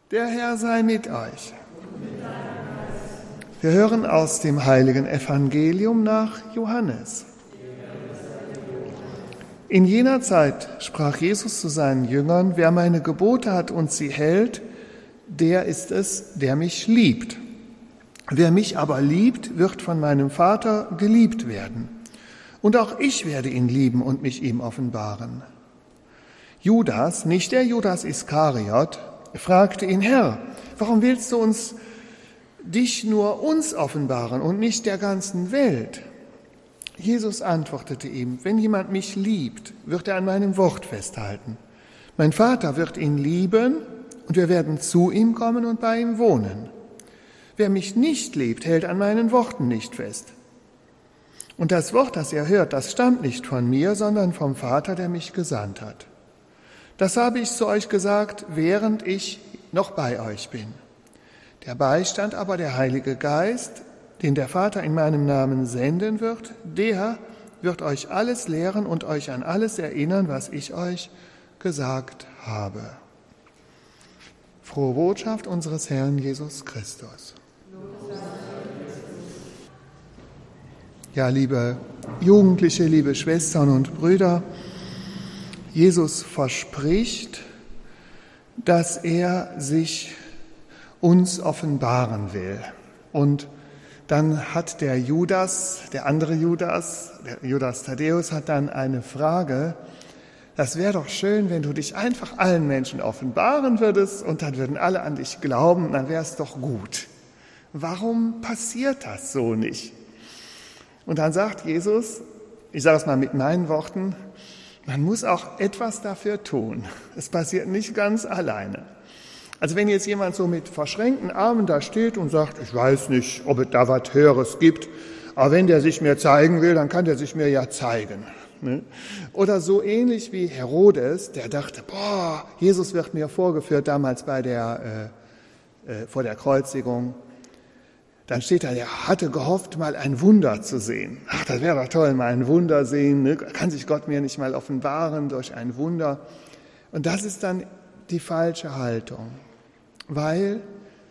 Der Herr sei mit euch. Wir hören aus dem heiligen Evangelium nach Johannes. In jener Zeit sprach Jesus zu seinen Jüngern: Wer meine Gebote hat und sie hält, der ist es, der mich liebt. Wer mich aber liebt, wird von meinem Vater geliebt werden. Und auch ich werde ihn lieben und mich ihm offenbaren. Judas, nicht der Judas Iskariot, fragte ihn: Herr, warum willst du dich nur uns offenbaren und nicht der ganzen Welt? Jesus antwortete ihm: Wenn jemand mich liebt, wird er an meinem Wort festhalten. Mein Vater wird ihn lieben und wir werden zu ihm kommen und bei ihm wohnen. Wer mich nicht liebt, hält an meinen Worten nicht fest. Und das Wort, das ihr hört, das stammt nicht von mir, sondern vom Vater, der mich gesandt hat. Das habe ich zu euch gesagt, während ich noch bei euch bin. Der Beistand aber, der Heilige Geist, den der Vater in meinem Namen senden wird, der wird euch alles lehren und euch an alles erinnern, was ich euch gesagt habe. Frohe Botschaft unseres Herrn Jesus Christus. Ja, liebe Jugendliche, liebe Schwestern und Brüder, Jesus verspricht, dass er sich uns offenbaren will. Und dann hat der andere Judas, der Judas Thaddäus, hat dann eine Frage: Das wäre doch schön, wenn du dich einfach allen Menschen offenbaren würdest und dann würden alle an dich glauben, dann wäre es doch gut. Warum passiert das so nicht? Und dann sagt Jesus, ich sage es mal mit meinen Worten: Man muss auch etwas dafür tun. Es passiert nicht ganz alleine. Also wenn jetzt jemand so mit verschränkten Armen da steht und sagt: Ich weiß nicht, ob es da was Höheres gibt, aber wenn der sich mir zeigen will, dann kann der sich mir ja zeigen. Oder so ähnlich wie Herodes, der dachte: Jesus wird mir vorgeführt damals vor der Kreuzigung. Dann steht da, der hatte gehofft, mal ein Wunder zu sehen. Ach, das wäre doch toll, mal ein Wunder sehen. Ne? Kann sich Gott mir nicht mal offenbaren durch ein Wunder? Und das ist dann die falsche Haltung. Weil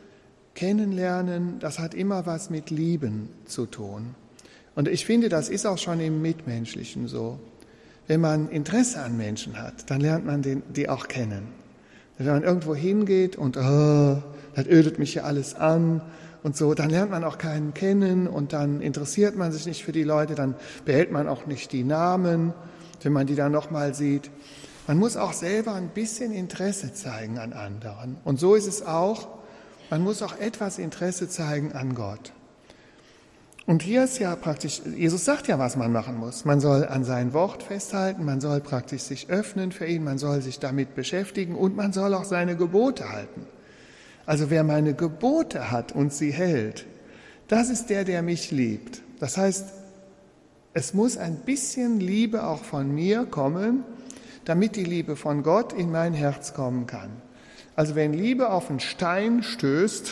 Kennenlernen, das hat immer was mit Lieben zu tun. Und ich finde, das ist auch schon im Mitmenschlichen so. Wenn man Interesse an Menschen hat, dann lernt man die auch kennen. Wenn man irgendwo hingeht und das ödet mich ja alles an und so, dann lernt man auch keinen kennen und dann interessiert man sich nicht für die Leute, dann behält man auch nicht die Namen, wenn man die dann nochmal sieht. Man muss auch selber ein bisschen Interesse zeigen an anderen. Und so ist es auch, man muss auch etwas Interesse zeigen an Gott. Und hier ist ja praktisch, Jesus sagt ja, was man machen muss. Man soll an sein Wort festhalten, man soll praktisch sich öffnen für ihn, man soll sich damit beschäftigen und man soll auch seine Gebote halten. Also wer meine Gebote hat und sie hält, das ist der mich liebt. Das heißt, es muss ein bisschen Liebe auch von mir kommen, damit die Liebe von Gott in mein Herz kommen kann. Also wenn Liebe auf einen Stein stößt,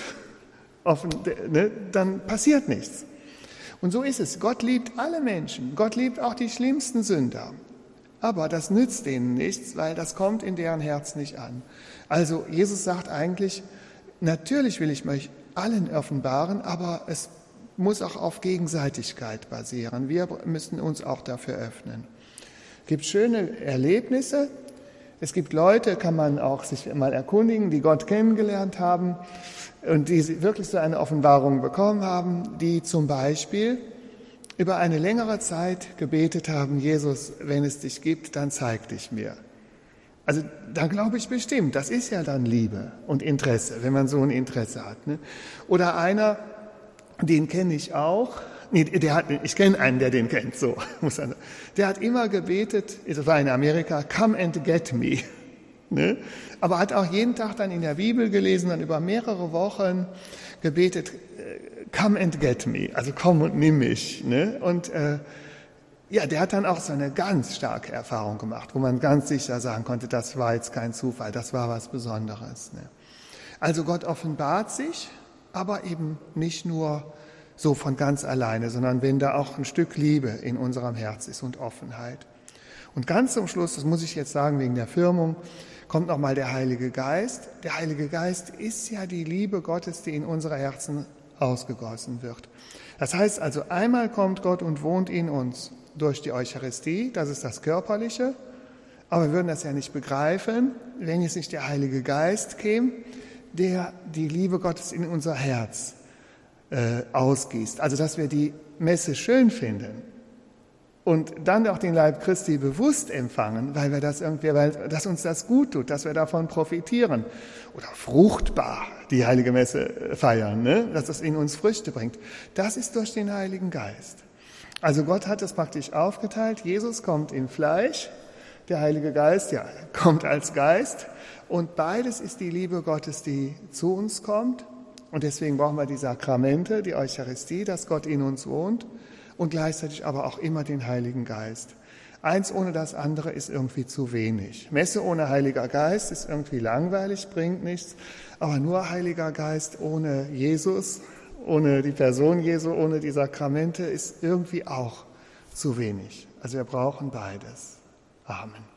dann passiert nichts. Und so ist es. Gott liebt alle Menschen. Gott liebt auch die schlimmsten Sünder. Aber das nützt denen nichts, weil das kommt in deren Herz nicht an. Also Jesus sagt eigentlich, natürlich will ich mich allen offenbaren, aber es muss auch auf Gegenseitigkeit basieren. Wir müssen uns auch dafür öffnen. Es gibt schöne Erlebnisse. Es gibt Leute, kann man auch sich mal erkundigen, die Gott kennengelernt haben und die wirklich so eine Offenbarung bekommen haben, die zum Beispiel über eine längere Zeit gebetet haben: Jesus, wenn es dich gibt, dann zeig dich mir. Also da glaube ich bestimmt, das ist ja dann Liebe und Interesse, wenn man so ein Interesse hat. Ne? Oder einer, den kenne ich auch, ich kenne einen, der den kennt, so muss er. Der hat immer gebetet, das war in Amerika, come and get me. Ne? Aber hat auch jeden Tag dann in der Bibel gelesen, dann über mehrere Wochen gebetet, come and get me, also komm und nimm mich. Ne? Und der hat dann auch so eine ganz starke Erfahrung gemacht, wo man ganz sicher sagen konnte, das war jetzt kein Zufall, das war was Besonderes. Ne? Also Gott offenbart sich, aber eben nicht nur so von ganz alleine, sondern wenn da auch ein Stück Liebe in unserem Herz ist und Offenheit. Und ganz zum Schluss, das muss ich jetzt sagen wegen der Firmung, kommt nochmal der Heilige Geist. Der Heilige Geist ist ja die Liebe Gottes, die in unsere Herzen ausgegossen wird. Das heißt also, einmal kommt Gott und wohnt in uns durch die Eucharistie, das ist das Körperliche, aber wir würden das ja nicht begreifen, wenn jetzt nicht der Heilige Geist käme, der die Liebe Gottes in unser Herz ausgießt. Also, dass wir die Messe schön finden und dann auch den Leib Christi bewusst empfangen, weil dass uns das gut tut, dass wir davon profitieren oder fruchtbar die Heilige Messe feiern, ne? Dass es in uns Früchte bringt. Das ist durch den Heiligen Geist. Also Gott hat es praktisch aufgeteilt. Jesus kommt in Fleisch, der Heilige Geist kommt als Geist und beides ist die Liebe Gottes, die zu uns kommt. Und deswegen brauchen wir die Sakramente, die Eucharistie, dass Gott in uns wohnt und gleichzeitig aber auch immer den Heiligen Geist. Eins ohne das andere ist irgendwie zu wenig. Messe ohne Heiliger Geist ist irgendwie langweilig, bringt nichts, aber nur Heiliger Geist ohne Jesus, ohne die Person Jesu, ohne die Sakramente ist irgendwie auch zu wenig. Also wir brauchen beides. Amen.